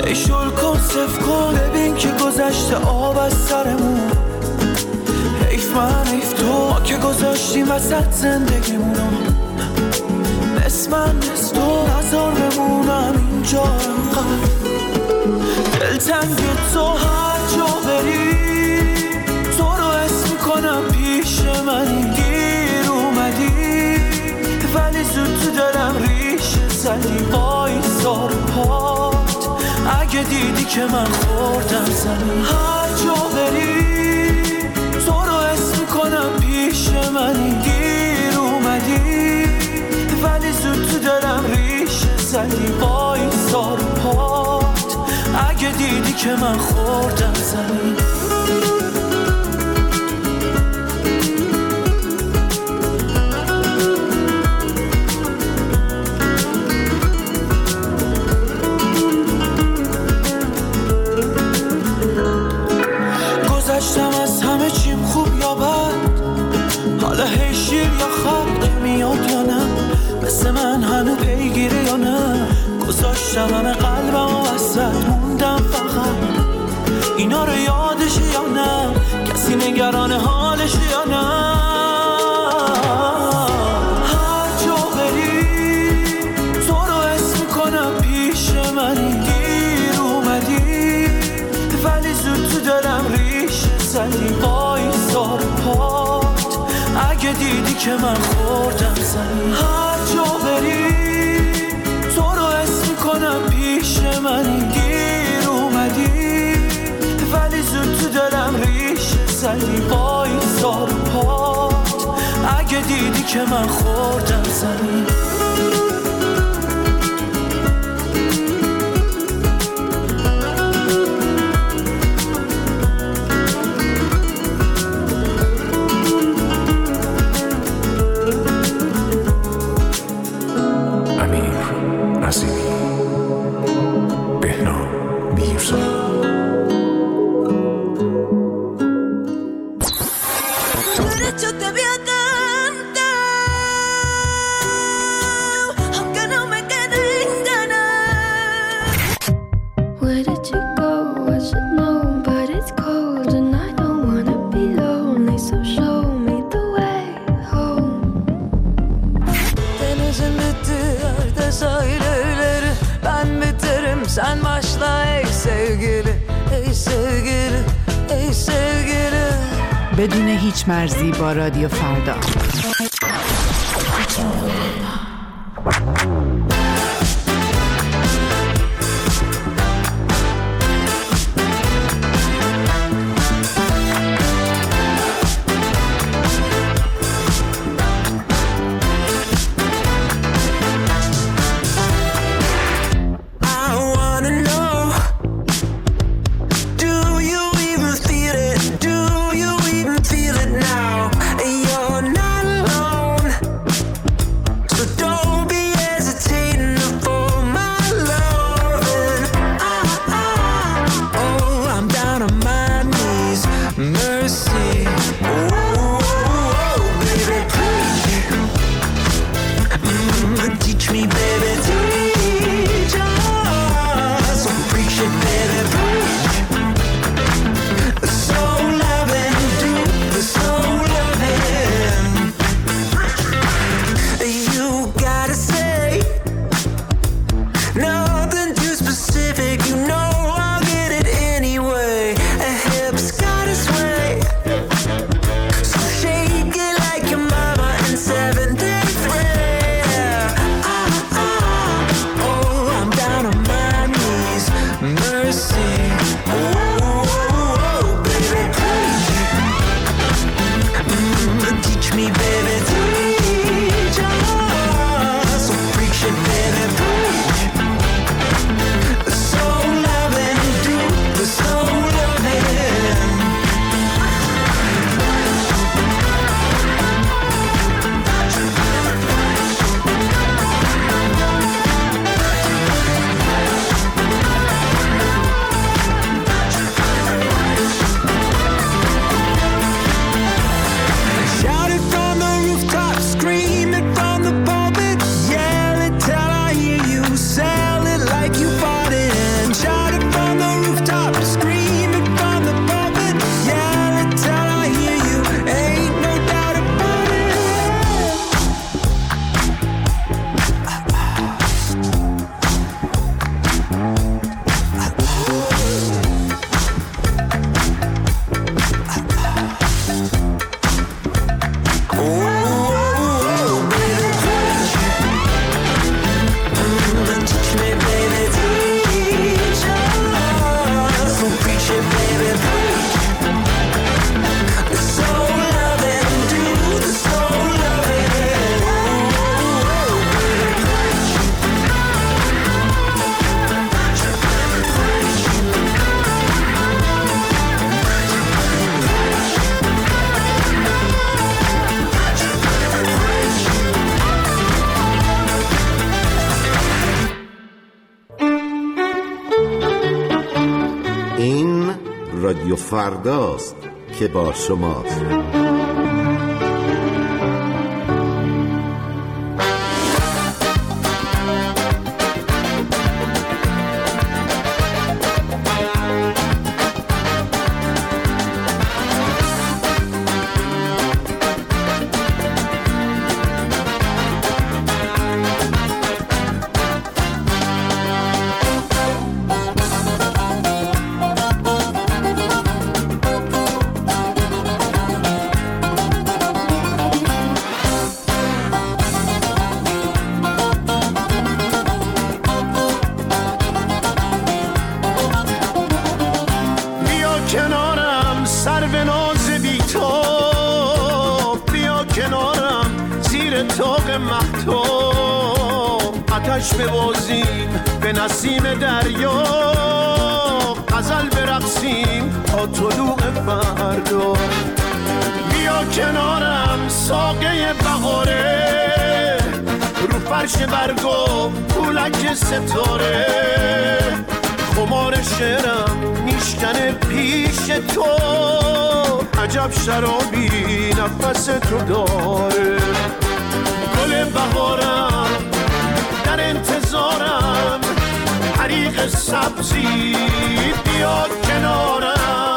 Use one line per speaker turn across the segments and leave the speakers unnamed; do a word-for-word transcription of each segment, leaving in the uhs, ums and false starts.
ای شل کن صف کن ببین که گذشته آب از سرمون. حیف من حیف تو ما که گذاشتیم وسط زندگیمونو. نصف من نصف تو نظر بمونم اینجا انقدر دلتنگ تو. هر جا بری تو رو اسم کنم پیش منی. گیر اومدی ولی زود تو دلم ریشه زدی. وایسا رو پات اگه دیدی که من خوردم زمین. هر جا بری تو رو اسم کنم پیش منی. گیر اومدی ولی زود تو دلم ریشه زدی. وایسا رو پات اگه دیدی که من خوردم زمین. گذشتم از همه چیم خوب یا بد. حالا هی شیر یا خط میاد یا نه. مثل من هنو پیگیری یا نه. گذاشتم همه قلبم و وسط موندم فقط. اینا رو یادش یا نه. کسی نگران حالش یا نه. هر جا بری تو رو اسم کنم پیش منی. گیر اومدی ولی زود تو دلم ریشه زدی. وایسا رو پات اگه دیدی که من خوردم زمین. هر جا بری تو رو اسم کنم پیش منی. گیر اومدی ولی زود تو دلم ریشه زدی. وایسا رو پات اگه دیدی که من خوردم زمین.
Sen başla ey sevgili, ey sevgili, ey sevgili.
بدون هیچ مرزی با رادیو فردا.
Shake it like your mama in seven days. Yeah. Ah, ah.
رادیو فرداست که با شماست.
ببازیم به نسیم دریا، غزل برقصیم تا طلوع فردا. بیا کنارم ساقه بهاره، رو فرش برگا پولک ستاره. خمار شعرم میشکنه پیش تو، عجب شرابی نفس تو داره. گل بهارم در انتظارم، حریق سبزی بیا کنارم.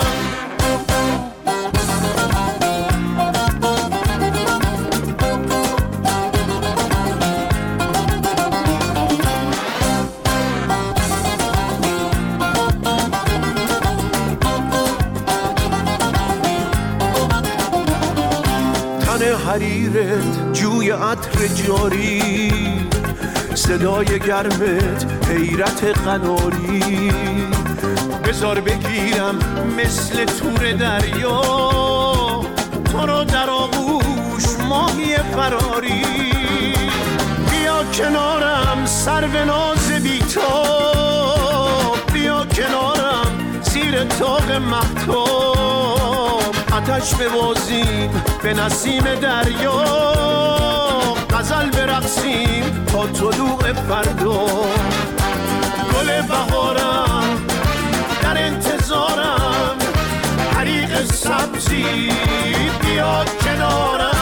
تن حریرت جوی عطر جاری، صدای گرمت حیرت قناری. بذار بگیرم مثل تور دریا، تو رو در آغوش ماهی فراری. بیا کنارم سرو ناز بی‌تاب، بیا کنارم زیر طاق مهتاب. آتش ببازیم به نسیم دریا، غزل برقصیم تا طلوع فردا. گل بهارم در انتظارم، حریق سبزی بیا کنارم.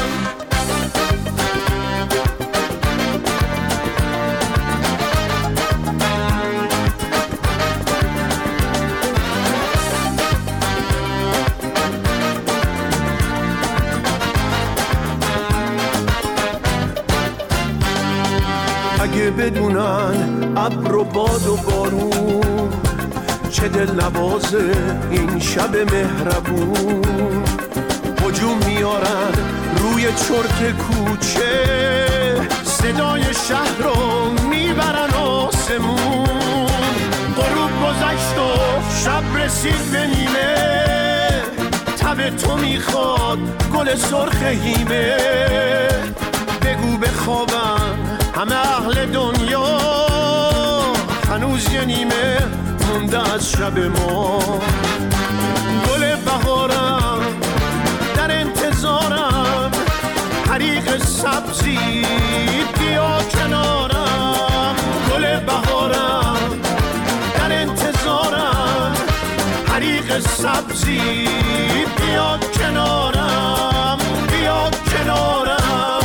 اگه بدونن ابر و باد و بارون، چه دل نوازه این شب مهربون. هجوم میارن روی چرت کوچه، صدای شهر رو میبرن آسمون. غروب گذشت و شب رسید به نیمه، تب تو میخواد گل سرخ هیمه. بگو بخوابن همه اهل دنیا، هنوز یه نیمه مونده از شب ما. گل بهارم در انتظارم، حریق سبزی بیا کنارم. گل بهارم در انتظارم، حریق سبزی بیا کنارم، بیا کنارم.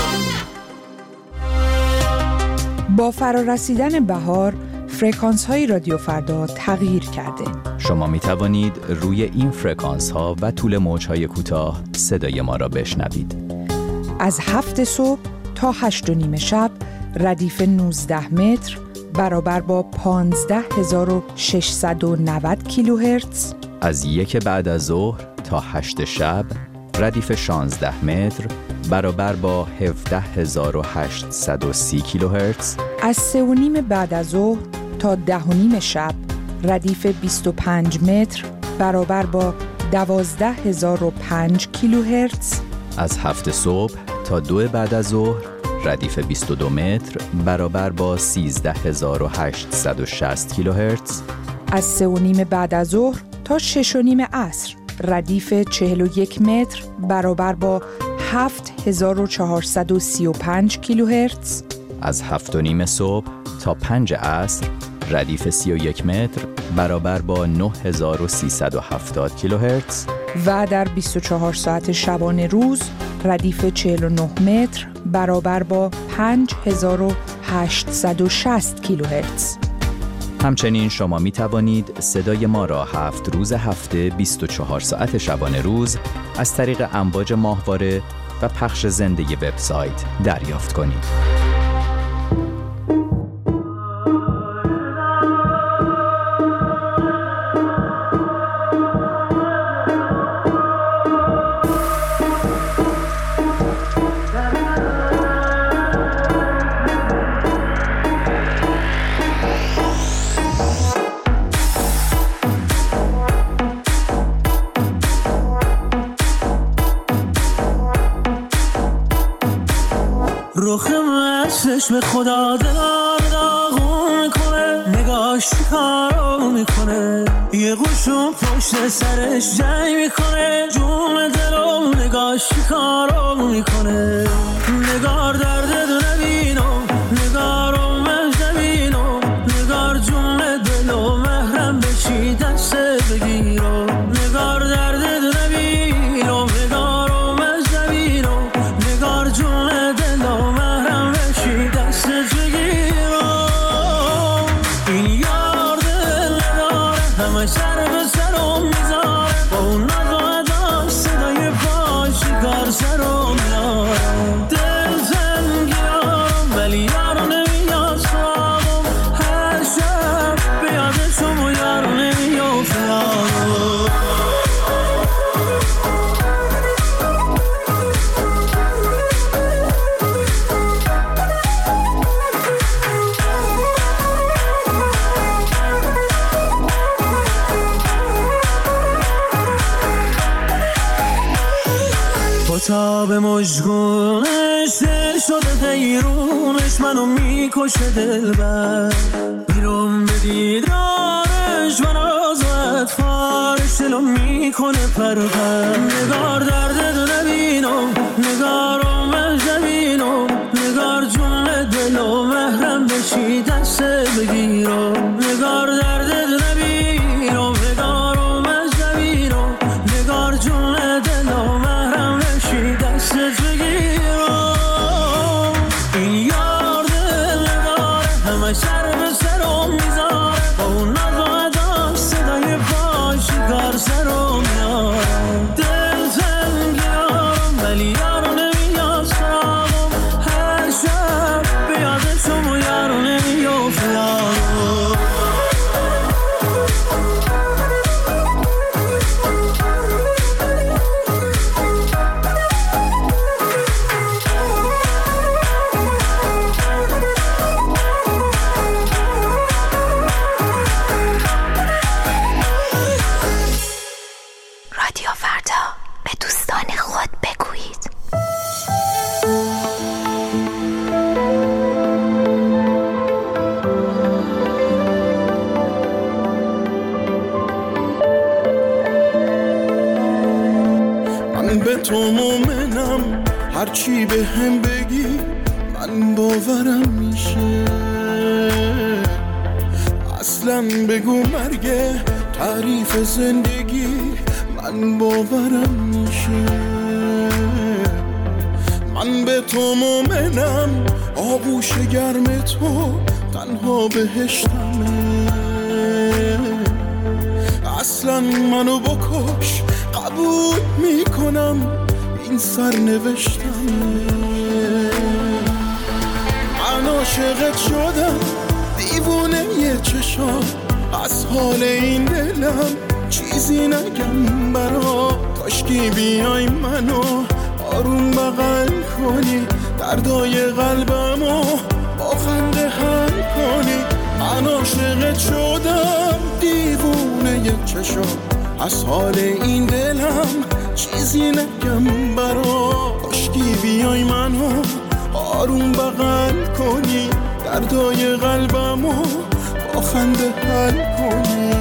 با فرارسیدن بهار، فرکانس های رادیو فردا تغییر کرده.
شما می توانید روی این فرکانس ها و طول موج های کوتاه صدای ما را بشنوید.
از هفت صبح تا هشت و نیم شب ردیف نوزده متر برابر با پانزده هزار و ششصد و نود کیلوهرتز.
از یک بعد از ظهر تا هشت شب ردیف شانزده متر برابر با هفده هزار و هشتصد و سی کیلوهرتز.
از سه و نیم بعد از ظهر تا ده و نیم شب ردیف بیست و پنج متر برابر با دوازده هزار و پنج کیلوهرتز.
از هفت صبح تا دو بعد از ظهر ردیف بیست و دو متر برابر با سیزده هزار و هشتصد و شصت کیلوهرتز.
از سه و نیم بعد از ظهر تا شش و نیم عصر ردیف چهل و یک متر برابر با هفت هزار و چهارصد و سی و پنج کیلوهرتز.
از هفت و نیم صبح تا پنج عصر ردیف سی و یک متر برابر با نه هزار و سیصد و هفتاد کیلوهرتز
و در بیست و چهار ساعت شبانه روز ردیف چهل و نه متر برابر با پنج هزار و هشتصد و شصت کیلوهرتز.
همچنین شما می توانید صدای ما را هفت روز هفته بیست و چهار ساعت شبانه روز از طریق امواج ماهواره و پخش زنده وبسایت دریافت کنید.
چشم خدا دلار داغون میکنه، نگاش کارو میکنه، یه گوشون پشت سرش جنگ میکنه، جون دلو نگاش کارو میکنه. نگار درد دو نبینو، نگارو مهد نبینو، نگار جون دلو محرم بشی دست بگیرو. نگار درد دو نبینو، نگارو مهد نبینو، نگار جون دلو محرم بشی دست بگیرو. این یار دل نداره، همه سر به سرم میذاره، با اون نقادم صدای پاش کار سرم میاره. دل تنگیارم ولی یارو نمیاد سراغم، هر شب به یادشم و یارو نمیافته یارو. تا به مجگونش دل شده دیرونش، منو میکشه دل بر بیرون به دیدارش، من از اطفارش دلو میکنه پر پر. نگار درد دو نبینو، نگارو مهد نبینو، نگار جون دلو محرم بشی دست بگیرو. نگار درد دو نبینو، نگارو مهد نبینو، نگار جون دلو محرم بشی دست بگیرو. این یار دل نداره، همه سر به سرم میذاره، با اون نقادم صدای پاش کار سرم میاره. دل تنگیارم ولی یارو نمیاد سراغم، هر شب به یادشم و یارو نمیافته یارو.
رادیو فردا، به دوستان خود بگویید.
من به تو مومنم، هرچی به هم بگی من باورم میشه. اصلا بگو مرگ تعریف زندگی من باورم میشه. من به تو مومنم، آغوش گرم تو تنها بهشتمه. اصلا منو بکش قبول میکنم، این سرنوشتمه. من عاشقت شدم دیوونه یه چشام، از حال این دلم چیزی نگم برا. کاشکی بیای منو آروم بغل کنی، دردای قلبمو با خنده حل کنی. من عاشقت شدم دیوونه یه چشام، از حال این دلم چیزی نگم برا. کاشکی بیای منو آروم بغل کنی، دردای قلبمو با خنده حل کنی.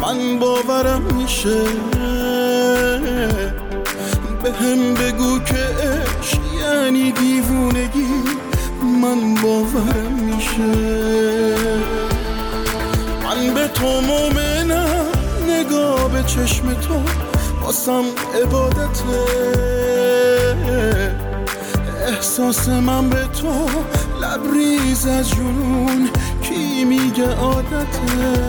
من باورم میشه به هم بگو که عشق یعنی دیوونگی من باورم میشه من به تو مومنم نگاه به چشم تو واسم عبادته احساس من به تو لبریز از جنون کی میگه عادته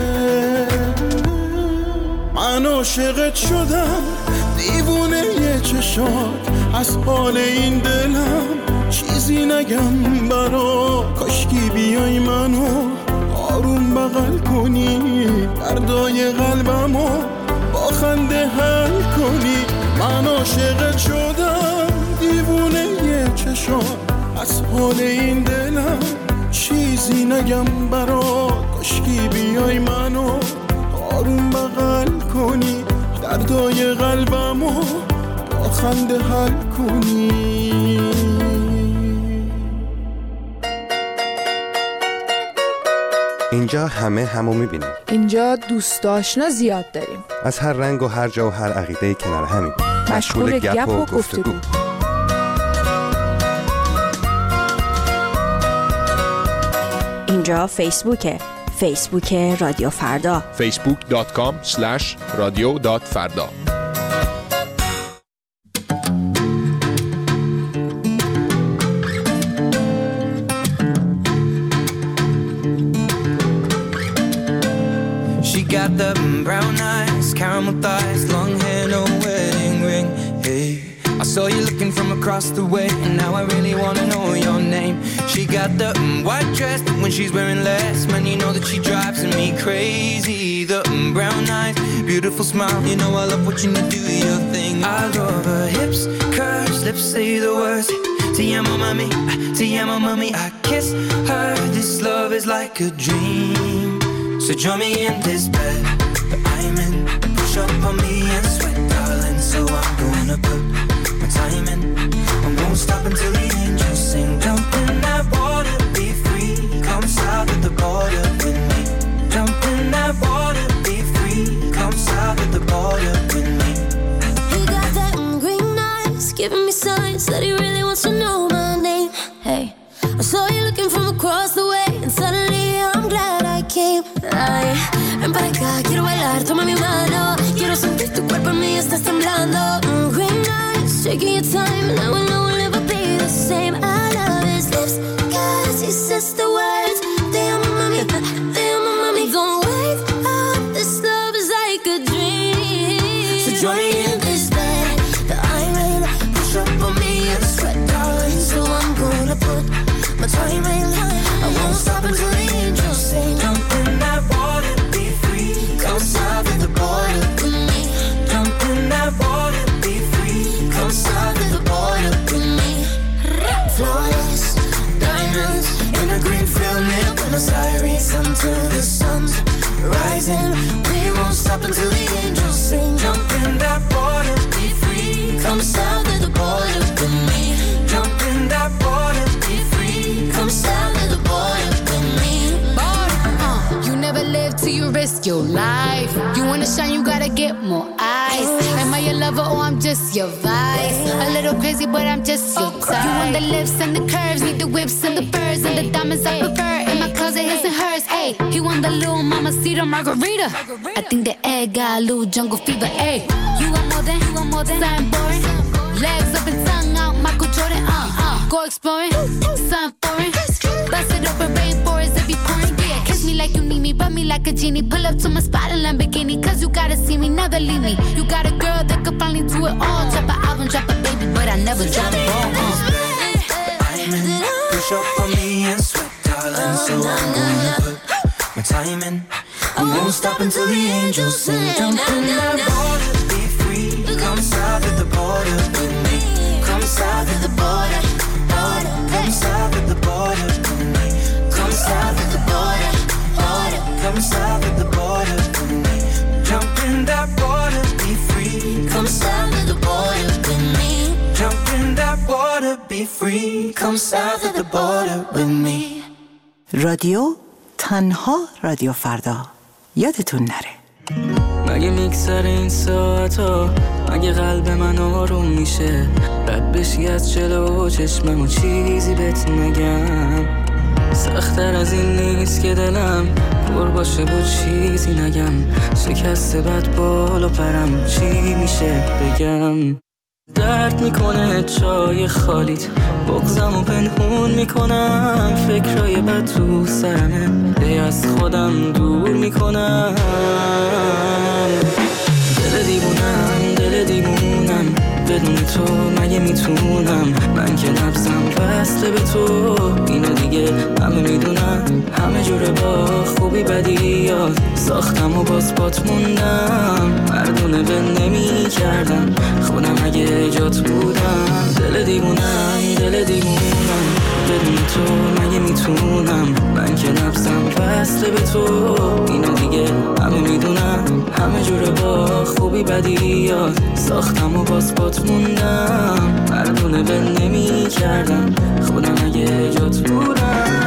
من عاشقت شدم دیوونه یه چشات از حال این دلم چیزی نگم برا کاشکی بیای منو آروم بغل کنی دردای قلبمو با خنده حل کنی من عاشقت شدم دیوونه یه چشات از حال این دلم چیزی نگم برا کاشکی بیای منو آروم بغل کنی دردای قلبمو با خنده حل کنی
اینجا همه همو میبینیم.
اینجا دوست آشنا زیاد داریم.
از هر رنگ و هر جا و هر عقیده کنار همین.
مشغول گپ و گفتگو.
اینجا فیسبوکه. فیسبوک رادیو فردا.
فیسبوک دات کام اسلش رادیو دات فردا.
She got the brown eyes, caramel thighs, long hair, no wedding ring. Hey, I saw you looking from across the way, and now I really wanna know your name. She got the um, white dress, but when she's wearing less, man, you know that she drives me crazy. The um, brown eyes, beautiful smile, you know I love watching you do your thing. I love her hips, curves, lips say the words. Te amo mami, te amo mami. I kiss her. This love is like a dream. So join me in this bed that I'm in. Push up on me and sweat, darling. So I'm gonna put my time in. I won't stop until the angels sing. Jump in that water, be free. Come south of the border with me. Jump in that water, be free. Come south of the border with me.
He got that green eyes, giving me signs that he really wants to know my name. Hey, I saw you looking from across the way, and suddenly I'm glad I came. Ay, ven para acá, quiero bailar, toma mi mano. Quiero sentir tu cuerpo en mí, estás temblando. Mm, green eyes, taking your time, and now I know we'll never be the same. I love his lips, cause he says the words. Te amo mami, te amo mami. Don't wake up, this love is like a dream. So join me in this bed that I'm in. Push up on me and sweat, darling. So I'm gonna put my time in. I won't stop until the angels sing. Jump in that water, be free. Come south of the border with me. Jump in that water, be free. Come south of the border with me. Flawless diamonds in a green field near Buenos Aires until the sun's rising. We won't stop until the angels sing. Jump in that water, be free. Come south of the border with me. Jump in that water, be free. Come south of the border with me.
Border, uh, you never live till you risk your life. You wanna shine, you gotta get more eyes. Am I your lover or I'm just your vice? A little crazy, but I'm just your type. You want the lips and the curves, need the whips and the furs and the diamonds I prefer. In my closet, his and hers. Hey, he want the little mamacita margarita. I think the egg got a little jungle fever. Hey, you want more than, you want more than something boring. Legs up and tongue out, Michael Jordan. Uh, uh, go exploring, something foreign. Bust it up in rainforest, it be pouring. Yeah, kiss me like you need me, rub me like a genie. Pull up to my spot in Lamborghini, cause you gotta see me, never leave me. You got a girl that could finally do it all. Drop an album, drop a baby, but I never drop a ball. Uh.
I'm in, push up on me and sweat, darling. So I'm gonna put my time in. I won't stop until the angels sing. Jump in that water, be free. Come south of the border with me. Come south of the border, border. Come south of the border with me. Come south of the border, border. Come south of the border with me. Jump in that water, be free. Come south of the border with me. Jump in that water, be free. Come south of the border with me.
رادیو تنها رادیو فردا. یادتون نره. اگه میگذره این ساعتا، اگه قلب من آروم میشه، رد بشی از جلو چشمم و چیزی بهت نگم. سخت‌تر از این نیست که دلم پر باشه و چیزی نگم. شکسته بد بال و پرم، چی میشه بگم؟ درد میکنه چای خالیت، بغضم و پنهون میکنم. فکرای بد تو سرمه، دی از خودم دور میکنم. دل دیوونم، دل دیوونم، بدون تو مگه میتونم؟ من که نبضم بسته به تو، اینو دیگه همه میدونم. همه جوره با خوبی بدی یاد ساختم و باز پات موندم. مردونه به نمی کردم خودم اگه جات بودم. دل دیوونم، دل دیوونم، بدون تو مگه میتونم؟ من که نبضم بسته به تو، اینو دیگه همه میدونم. همه جوره با خوبی بدی یاد ساختم و باز پات موندم. مردونه به نمی کردم خودم اگه جات بودم.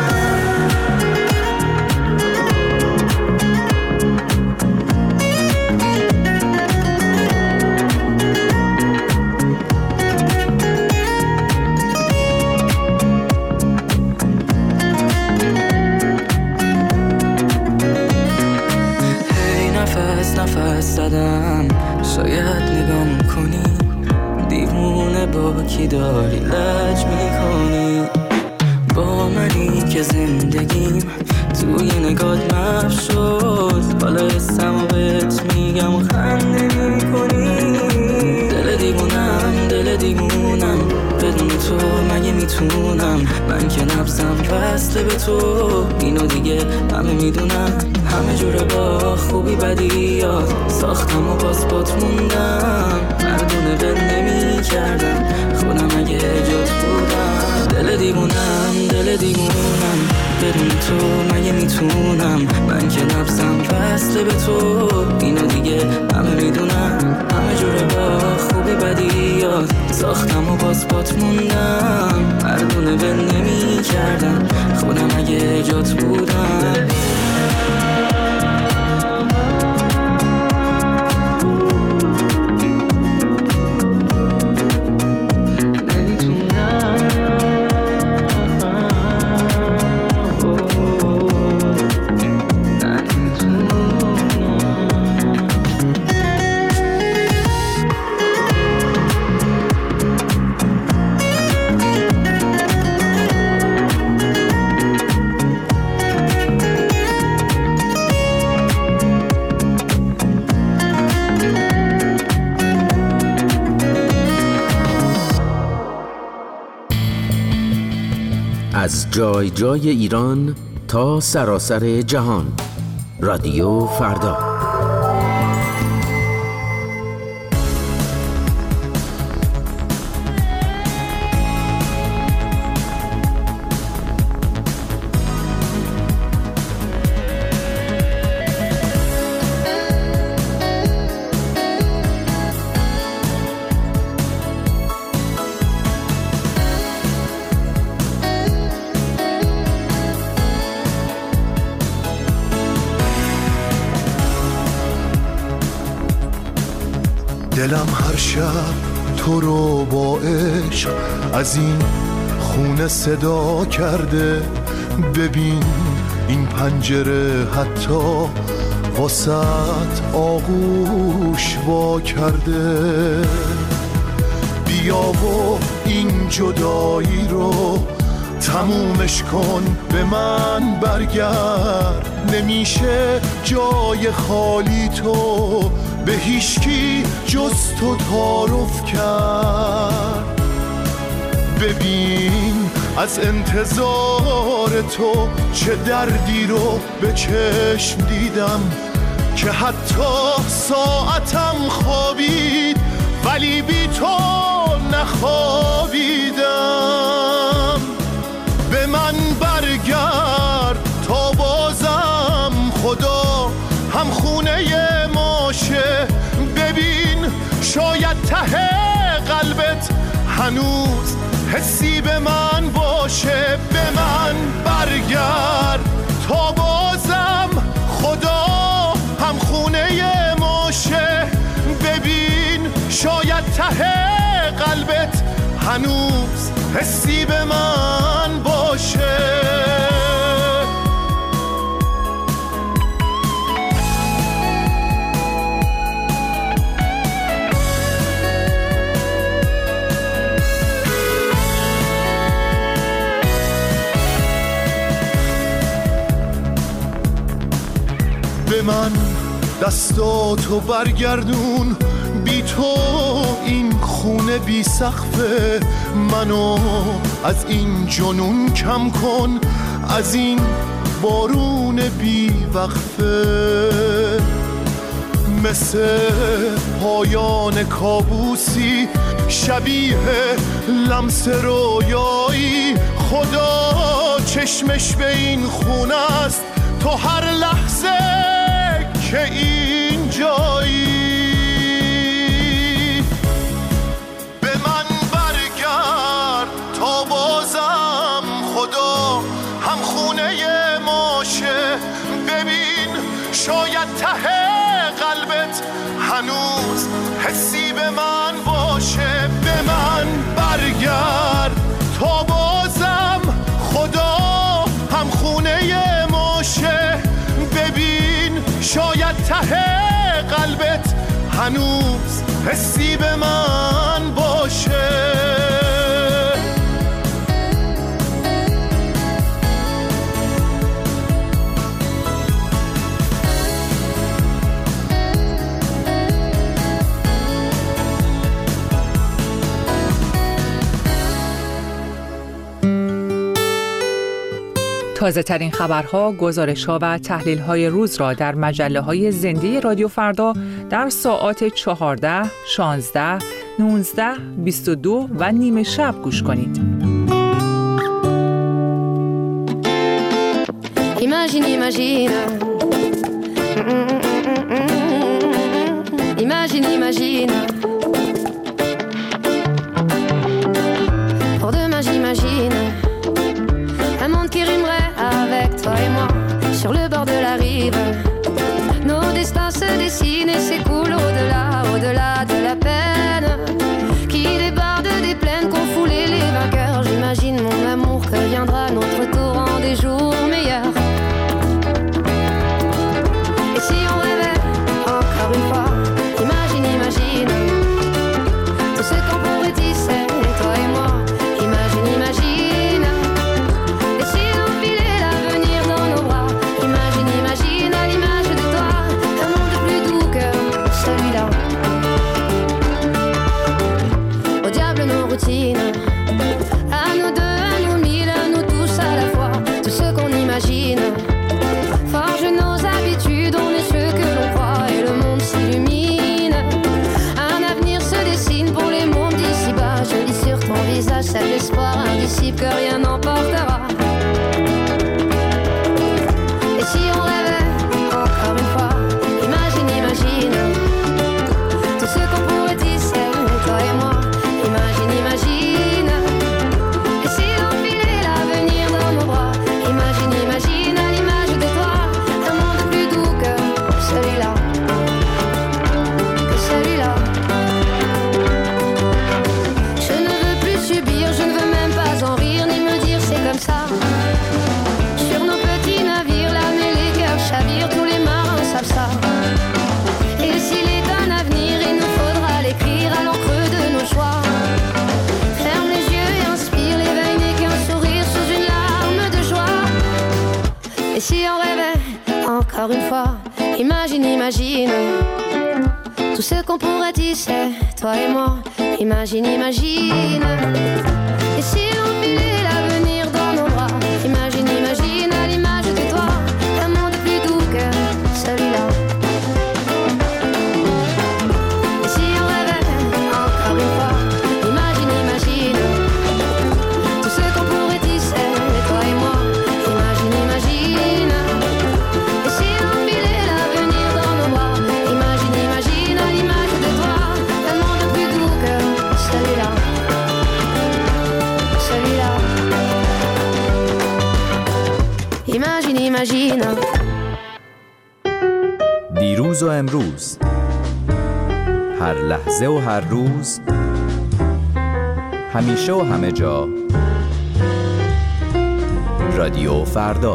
نفس زدم، شاید نگام کنی، دیوونه با کی داری لج میکنی. با منی که زندگیم توی نگات محو شد، حالا اسمو بهت میگم و خنده میکنی. دل دیوونم، دل دیوونم، بدون تو مگه میتونم؟ من که نبضم بسته به تو، اینو دیگه همه میدونم. همه جوره با خوبی بدی یاد ساختم و باز پات موندم. مردونه به نمی کردم خودم اگه جات بودم. دل دیوونم، دل دیوونم، بدون تو مگه میتونم؟ من که نبضم بسته به تو، اینو دیگه همه میدونم. همه جوره با خوبی بدی یاد ساختم و باز پات موندم. مردونه به نمی کردم خودم اگه جات بودم.
از جای جای ایران تا سراسر جهان، رادیو فردا.
دلم هر شب تو رو با عشق از این خونه صدا کرده. ببین این پنجره حتی واسط آغوش وا کرده. بیا و این جدایی رو تمومش کن، به من برگرد. نمیشه جای خالی تو به هیچکی جز تو تعارف کرد. ببین از انتظار تو چه دردی رو به چشم دیدم، که حتی ساعتم خوابید ولی بی تو نخوابیدم. به من برگرد تا بازم خدا هم خونه ماشه. ببین شاید ته قلبت هنوز حسی به من باشه. به من برگرد تا بازم خدا هم خونه ماشه. ته قلبت هنوز حسی به من باشه. به من دستاتو برگردون، بی تو این خونه بی سقفه، منو از این جنون کم کن، از این بارون بی وقفه. مثل پایان کابوسی شبیه لمس رویایی، خدا چشمش به این خونه است تو هر لحظه که این جایی. به من برگرد تا بازم خدا هم خونه ماشه، ببین شاید ته قلبت هنوز حسی به من باشه. به من برگرد تا بازم خدا هم خونه ماشه، ببین شاید ته قلبت هنوز حسی به من باشه.
تازه ترین خبرها، گزارش‌ها و تحلیل‌های روز را در مجله‌های زنده رادیو فردا در ساعات چهارده، شانزده، نوزده، بیست و دو و نیمه شب گوش کنید.
Imagine, imagine. Imagine, imagine. Pour demain, j'imagine un monde qui rimerait avec toi et moi sur le bord de la rive. Nos destins se dessinent et s'écoulent au-delà, au-delà de la peine qui déborde des plaines qu'ont foulé les vainqueurs. J'imagine mon amour que viendra notre tour en des jours meilleurs. Et si on rêvait encore une fois, imagine, imagine tout ce qu'on pourrait tisser, toi et moi. Imagine, imagine. Et si on filait l'avenir dans nos bras, imagine, imagine à l'image de toi un monde plus doux que celui-là. Au diable nos routines, à nous deux, à nous mille, à nous tous à la fois. Tout ce qu'on imagine forge nos habitudes, on est ce que l'on croit et le monde s'illumine. Un avenir se dessine pour les mondes d'ici-bas. Je lis sur ton visage cet espoir indicible que rien n'emportera. Et si on rêvait encore une fois, imagine, imagine tout ce qu'on pourrait tisser, toi et moi. Imagine, imagine. Et si on filait l'avenir dans nos bras, imagine, imagine à l'image de toi un monde plus doux que celui-là, que celui-là. Je ne veux plus subir, je ne veux même pas en rire ni me dire c'est comme ça. Sur nos petits navires, l'âme et les cœurs chavirent, tous les marins savent ça. Et s'il est un avenir, il nous faudra l'écrire à l'encre de nos choix. Ferme les yeux et inspire, l'éveil n'est qu'un sourire sous une larme de joie. Et si on rêvait encore une fois, imagine, imagine tout ce qu'on pourrait tisser, toi et moi. Imagine, imagine. Et si on filait l'avenir dans nos bras, imagine, imagine à l'image de toi un monde plus doux que celui-là. Et si on rêvait encore une fois, imagine, imagine tout ce qu'on pourrait tisser, toi et moi. Imagine, imagine. Et si on filait l'avenir dans nos bras, imagine, imagine à l'image de toi un monde plus doux que celui-là, celui-là. Imagine, imagine.
دیروز و امروز هر لحظه و هر روز، همیشه و همه جا. رادیو فردا.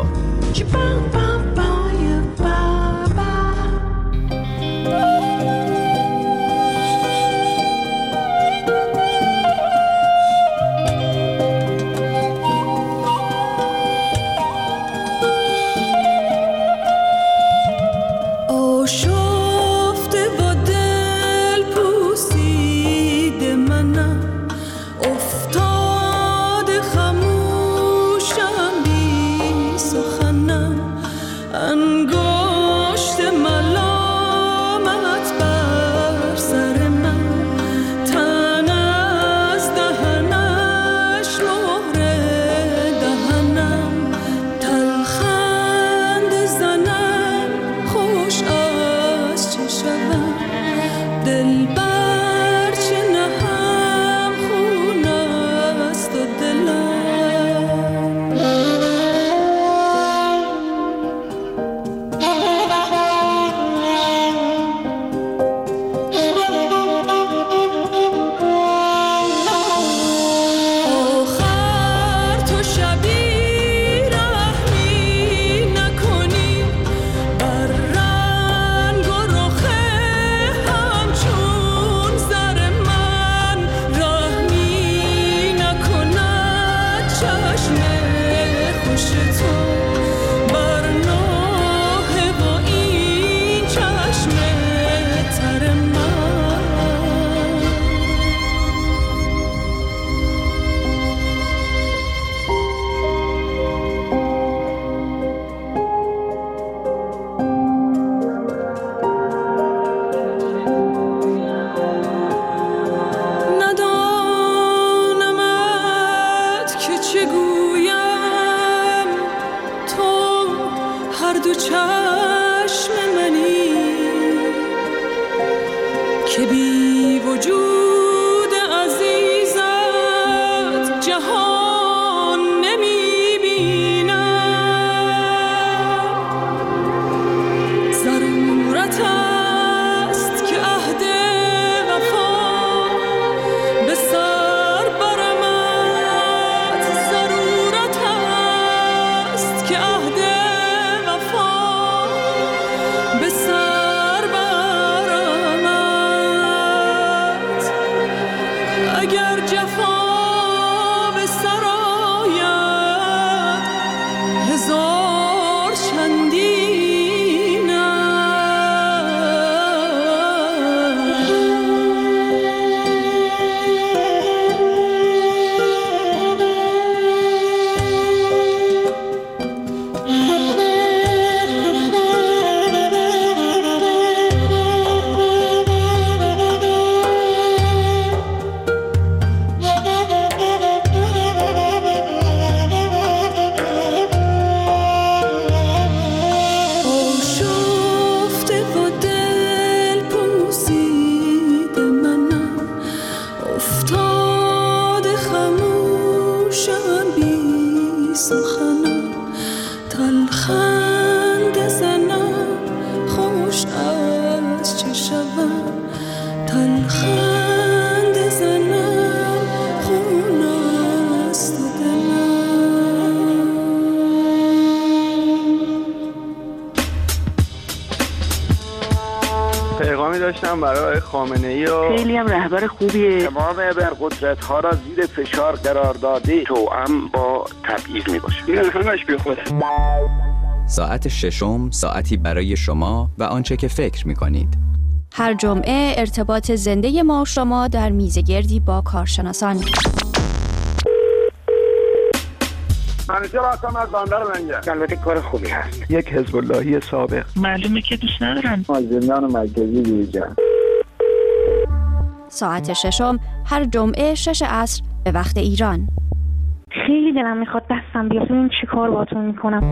داشتم برای خامنه‌ای و
خیلی هم رهبر خوبیه.
تمام ابرقدرت‌ها را زیر فشار قرار داده، توأم با تبعیض میباشه. این همش بیخوده.
ساعت ششم، ساعتی برای شما و آنچه که فکر میکنید.
هر جمعه ارتباط زنده ما و شما در میزگردی با کارشناسان.
منیجر هستم از بندر لنگر. البته کار خوبی هست.
یک حزب اللهی سابق.
معلومه که دوست ندارن.
از زندان مرکزی بیرون.
ساعت ششم هر جمعه شش عصر به وقت ایران.
خیلی دلم میخواد دستم بیاد. این چی کار باهاتون میکنم؟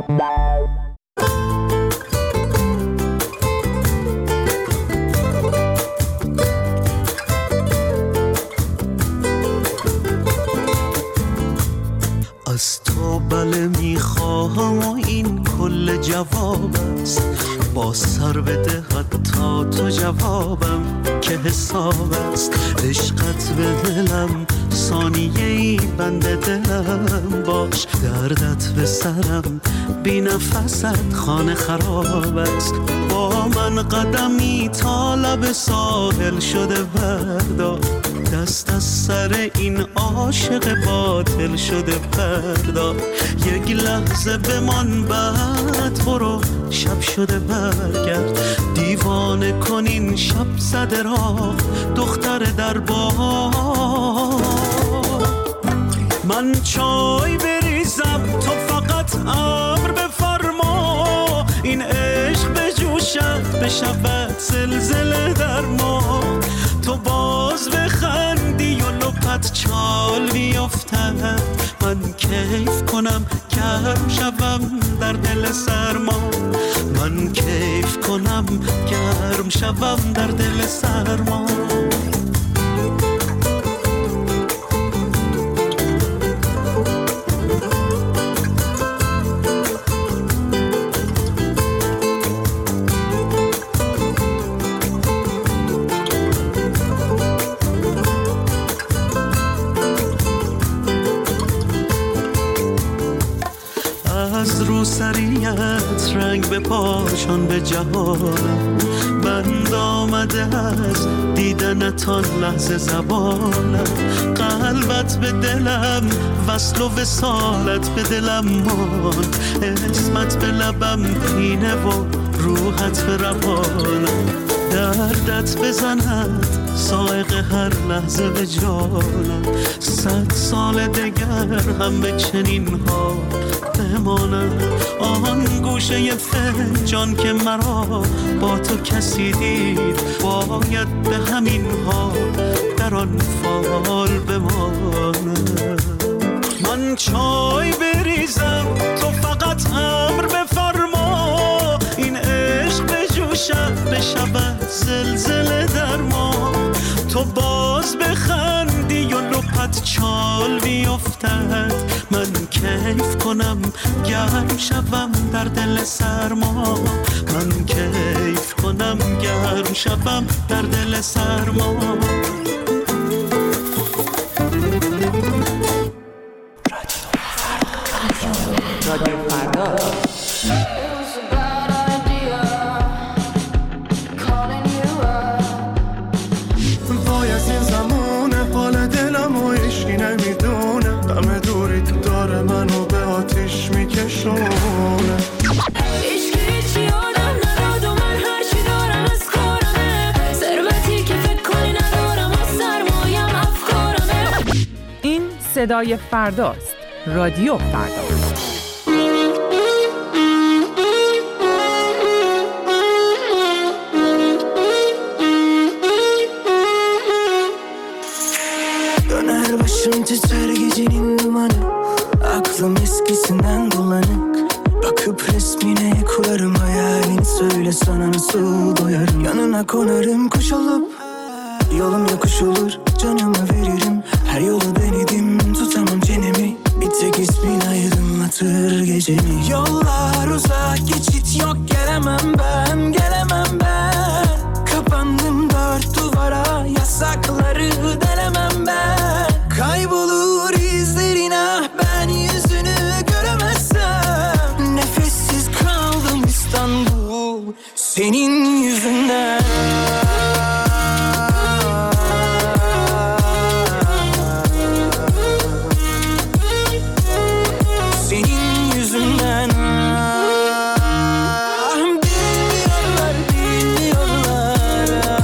از تو بله میخواهم و این کل جواب است. با سر بده حتی تو
جوابم که حساب است. عشقت به دلم ثانیه ای بند دلم باش. دردت به سرم بی نفست خانه خراب است. با من قدمی تا لب ساحل شده بردار. دست از سر این عاشق باطل شده بردار. یک لحظه بمان بعد برو شب شده برگرد. دیوانه کنین شب زده را دختر در بار. من چای بریزم تو فقط امر بفرما. این عشق به جوشت بشود زلزله در ما. تو باز بخندی و لپت چال بیفتد. من کیف کنم گرم شوم در دل سرما. من کیف کنم گرم شوم در دل سرما. از روسریت رنگ به پاشان به جهانم. بند آمده از دیدنتان لحظه زبانم. قلبت به دلم وصل و وصالت به دلم مان. اسمت به لبم پینه و روحت به روانم. دردت بزند سائق هر لحظه به جانم. صد سال دگر هم به چنین ها بمانم. آن گوشه فنجان که مرا با تو کسی دید باید به همین ها در آن فال بمانم. من چای بریزم تو فقط امر بفرما. این عشق به جوشت بشود زلزله در ما. تو باز بخندی و لپت چال بیفتد. من کیف کنم گرم شوم در دل سرما. من کیف کنم گرم شوم در دل سرما.
رادیو فردا.
منو به آتیش میکشونه.
هیچ که هیچی آدم نداد و من هرچی دارم از کارمه. ثروتی که فکر کنی ندارم و سرمایم افکارمه.
این صدای فرداست. رادیو فردا.
Döner başım titrer gecenin dumanı. Aklım eskisinden bulanık. Bakıp resmine kurarım hayalini. Söyle sana nasıl doyarım. Yanına konarım kuş olup. Yolum yokuş olur canımı veririm. Her yolu denedim tutamam çenemi. Bir tek ismin aydınlatır gecemi. Yollar uzak geçit yok gelemem ben. Gelemem ben. Kapandım dört duvara. Yasakları delemem ben. Kaybolur izlerin ah ben yüzünü göremezsem. Nefessiz kaldım İstanbul senin yüzünden. Senin yüzünden. Bilmiyorlar, bilmiyorlar.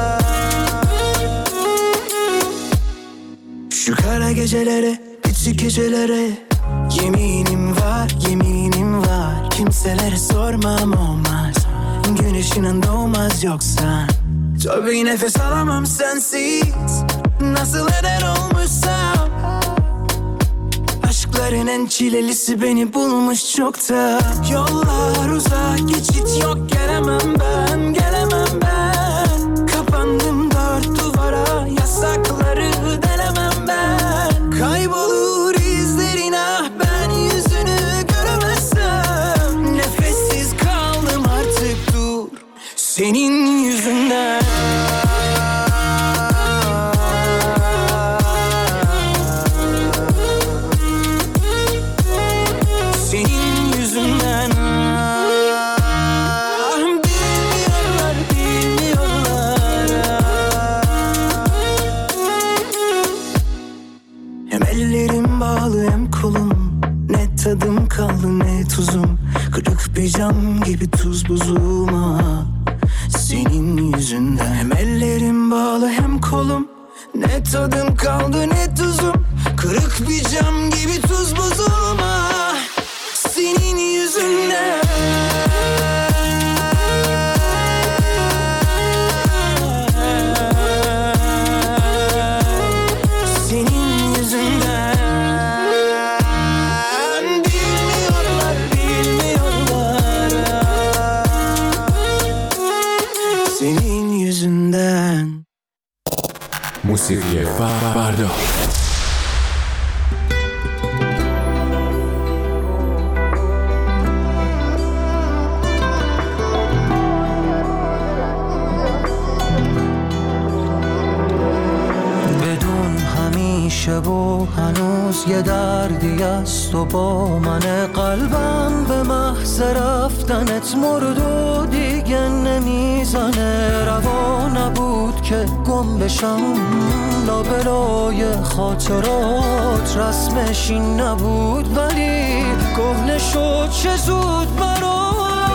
Şu kara gecelere, küçük gecelere yeminim var, yeminim var. Kimselere sormam olmaz. Güneşinin doğmaz yoksa. Tabii nefes alamam sensiz. Nasıl eder olmuşsam. Aşkların en çilelisi beni bulmuş çokta. Yollar uzak geçit yok gelemem ben. Gelemem ben. Kapandım dört duvara. Yasakları delemem ben. Kaybolur izlerin ah ben yüzünü göremezsem. Nefessiz kaldım artık dur senin yüzünden. cam gibi tuz buzuma. Senin yüzünden hem ellerim bağlı hem kolum. Ne tadım kaldı ne tuzum. Kırık bir cam gibi tuz buzuma. Senin yüzünden. Senin yüzünden. Bilmiyorlar, bilmiyorlar. Senin yüzünden.
موسیقی فردا.
بدون همیشه و هنوز یه دردی است و با من قلبم به محض رفتنت مرد و دیگه نمیزنه. روا نبود که گم بشم لابلای خاطرات، رسمش این نبود ولی کهنه شد چه زود برام.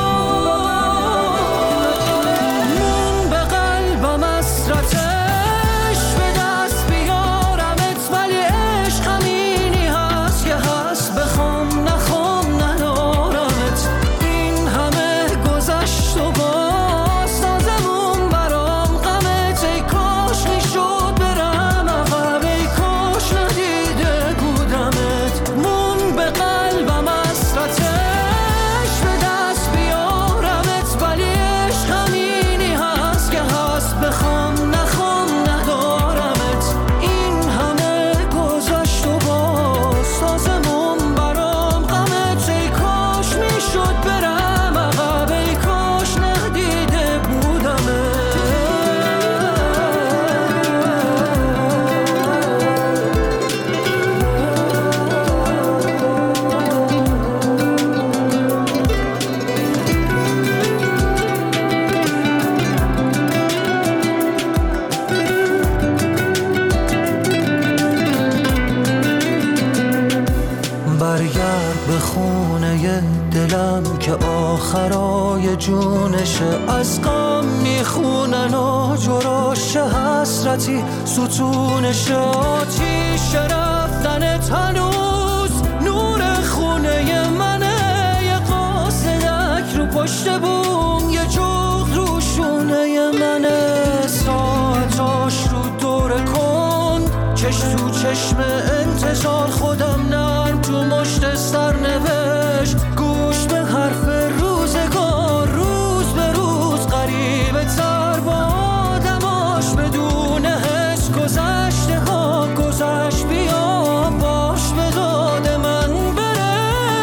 من به قلبم حسرتش به دست بیارمت ولی عشق همینی هست که هست، بخوام نخوام ندارمت. این همه گذشت و باز تازمون برام غمت. ای کاش میشد برم عقب، ای کاش ندیده بودمت. من به قلبم حسرتش به دست بیارمت ولی عشق همینی هست که هست، بخوام نخوام ندارمت. این همه گذشت و باز تازمون برام غمت. ای کاش میشد برم عقب، ای کاش ندیده بودمت. برگرد به خونه دلم که آخرای جونشه. از غم میخونن و جراش حسرتی ستونشه. آتیش رفتنت هنوز نور خونه منه. یه قاصدک رو پشت بوم، یه جغد رو شونه منه. ساعتاش رو دور کن، چش تو چشم انتظار. خودم نرم تو مشت سرنوشت، گوش به حرف روزگار. روز به روز غریبه تر با آدماش، بدون حس گذشته ها گذشت. بیا باش به داد من بره.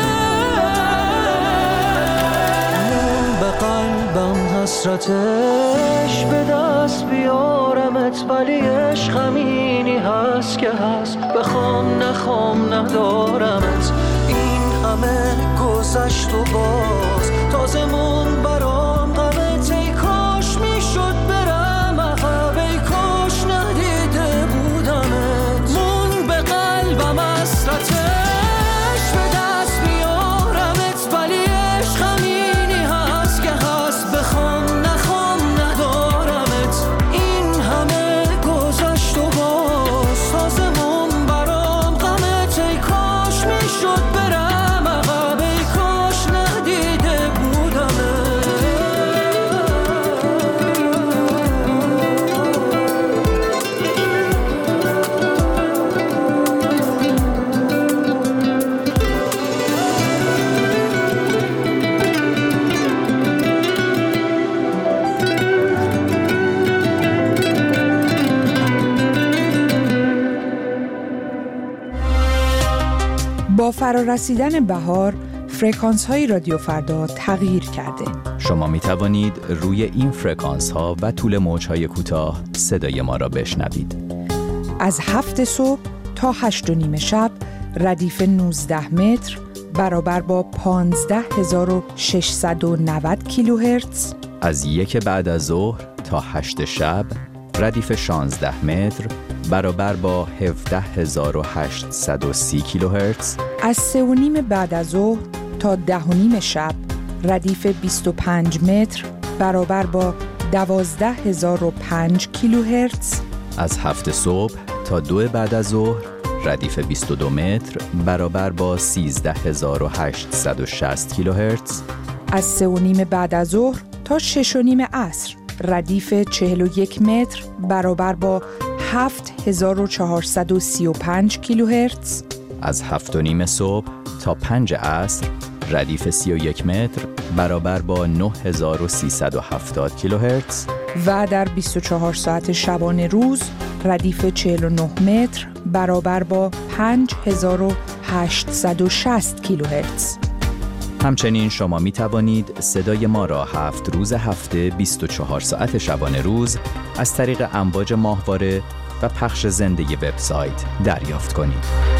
من به قلبم حسرتش به دست بیارمت ولی عشق همینی هست که هست، بخوام نخوام ندارمت. این همه گذشت و باز تازمون برام غمت. ای کاش میشد برم عقب، ای کاش ندیده بودمت. من به قلبم حسرتش به دست بیارمت ولی عشق همینی هست که هست، بخوام نخوام ندارمت. این همه گذشت و باز تازمون برام غمت. ای کاش میشد برم عقب، ای کاش ندیده بودمت.
با فرارسیدن بهار، فرکانس های رادیو فردا تغییر کرده.
شما می توانید روی این فرکانس ها و طول موج های کوتاه صدای ما را بشنوید.
از هفت صبح تا هشت و نیم شب ردیف نوزده متر برابر با پانزده هزار و ششصد و نود کیلوهرتز.
از یک بعد از ظهر تا هشت شب ردیف شانزده متر برابر با هفده هزار و هشتصد و سی کیلوهرتز.
از سه و نیم بعد از ظهر تا ده و نیم شب ردیف بیست و پنج متر برابر با دوازده هزار و پنج کیلوهرتز.
از هفت صبح تا دو بعد از ظهر ردیف بیست و دو متر برابر با سیزده هزار و هشتصد و شصت کیلوهرتز.
از سه و نیم بعد از ظهر تا شش و نیم عصر ردیف چهل و یک متر برابر با هفت هزار و چهارصد و سی و پنج کیلوهرتز.
از هفت و نیم صبح تا پنج عصر ردیف سی و یک متر برابر با نه هزار و سیصد و هفتاد کیلوهرتز.
و در بیست و چهار ساعت شبانه روز ردیف چهل و نه متر برابر با پنج هزار و هشتصد و شصت کیلوهرتز.
همچنین شما می توانید صدای ما را هفت روز هفته بیست و چهار ساعت شبانه روز از طریق امواج ماهواره و پخش زنده وبسایت دریافت کنید.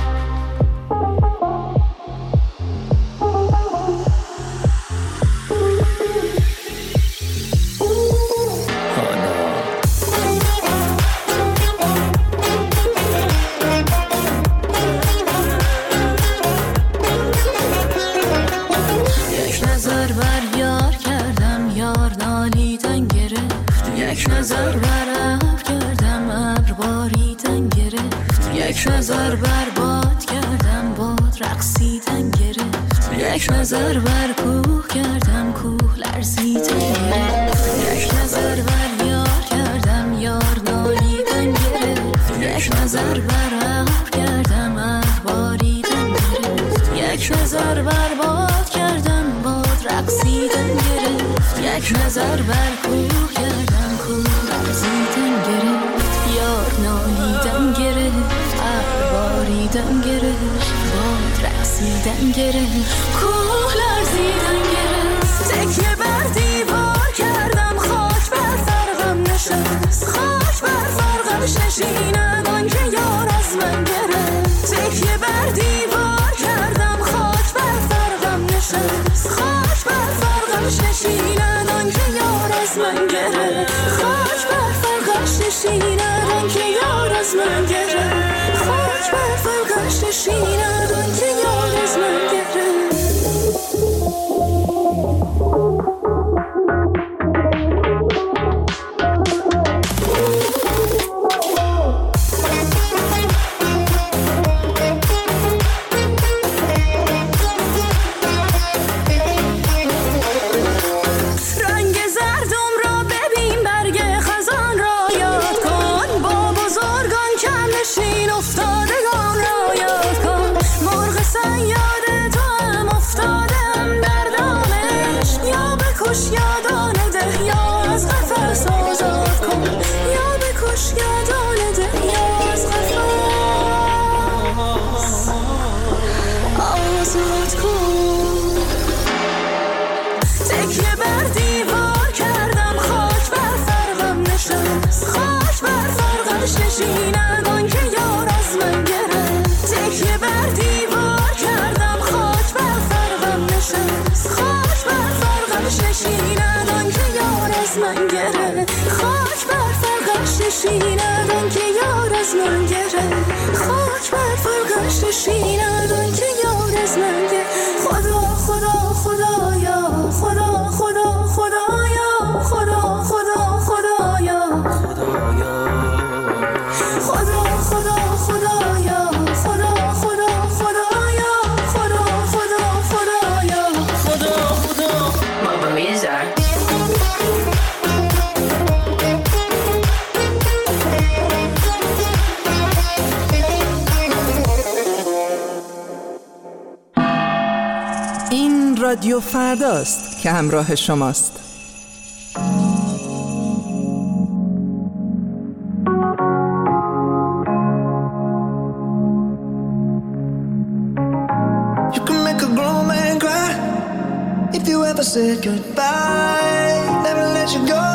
یک نظر برباد کردم باد رقصیدن گرفت، یک نظر بر کوه کردم کوه لرزیدن گرفت، یک نظر بر یار کردم یار نالیدن گرفت، یک نظر بر عقب کردم عقب باریدن گرفت، یک نظر برباد کردم باد رقصیدن گرفت، یک نظر بر کوه کردم کوه لرزیدن گرفت، یار نالیدن گرفت باریدن گرفت، باد رقصیدن گرفت، کوه لرزیدن گرفت، تکیه بر دیوار کردم خاک بر فرقم نشست، خاک بر فرقش نشیند آن که یار از من گرفت، تکیه بر دیوار کردم خاک بر فرقم نشست، خاک بر فرقش نشیند آن که یار از من گرفت، خاک بر فرقش نشیند آن که یار از من گرفت، خاک بر فرقش نشیند آن که یار از من گرفت. نشیند آن که یار از من گرفت، خاک بر فرقش نشیند آن که یار از من گرفت، خدا خدا خدایا خدا خدا خدایا خدا خدا خدایا خدا خدا خدایا خدا خدا خدایا خدا خدا خدایا خدا خدا ماما میذار
رادیو فرداست که همراه شماست.
You can make a grown man cry if you ever said goodbye, never let you go.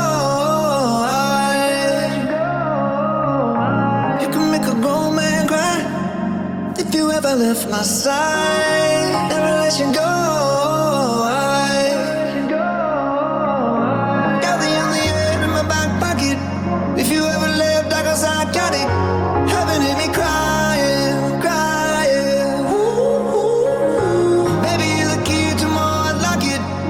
You can make a grown man cry if you ever left my side, never let you go. Baby, the key to my locket.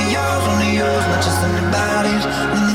only yours, only yours, not just anybody's. When